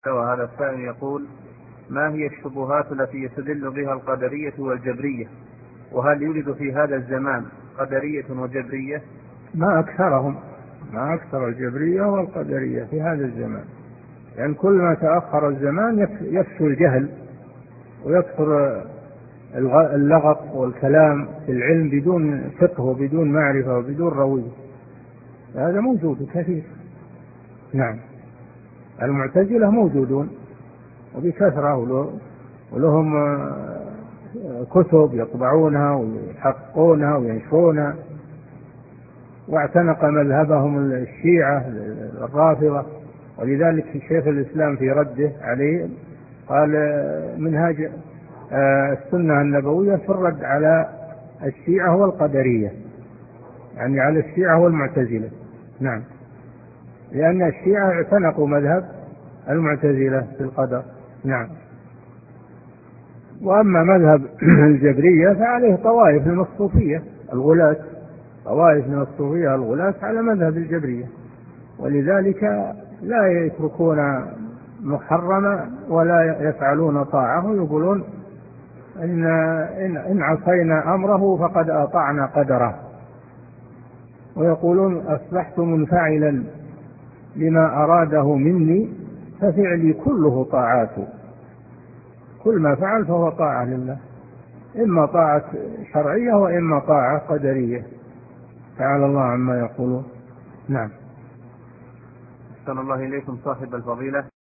وهذا السائل يقول: ما هي الشبهات التي يستدل بها القدرية والجبرية؟ وهل يوجد في هذا الزمان قدرية وجبرية؟ ما أكثر الجبرية والقدرية في هذا الزمان، لأن كل ما تأخر الزمان يكثر الجهل ويكثر اللغط والكلام في العلم بدون فقه وبدون معرفة وبدون روية. هذا موجود كثير. نعم، المعتزلة موجودون وبكثرة، ولهم كتب يطبعونها ويحققونها وينشرونها، واعتنق مذهبهم الشيعة الرافضة. ولذلك شيخ الإسلام في رده عليه قال: منهاج السنة النبوية في الرد على الشيعة والقدرية، يعني على الشيعة والمعتزلة. نعم، لأن الشيعة اعتنقوا مذهب المعتزلة في القدر. نعم. وأما مذهب الجبرية فعليه طوائف من الصوفية الغلاة، على مذهب الجبرية، ولذلك لا يتركون محرما ولا يفعلون طاعة، ويقولون إن عصينا أمره فقد أطعنا قدره، ويقولون أصبحت منفعلا لما أراده مني ففعلي كله طاعات، كل ما فعل فهو طاعة لله، إما طاعة شرعية وإما طاعة قدرية، تعالى الله عما يقولون. نعم. أحسن الله إليكم صاحب الفضيلة.